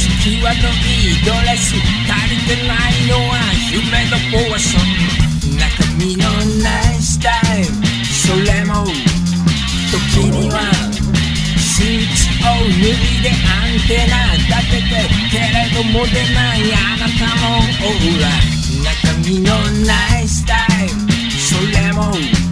きはのいいドレス、足りてないのは夢のフォーション、中身のないスタイル、それも時にはスイッチを脱いでアンテナ立てて、けれども出ないあなたのオーラ、中身のないスタイル、それも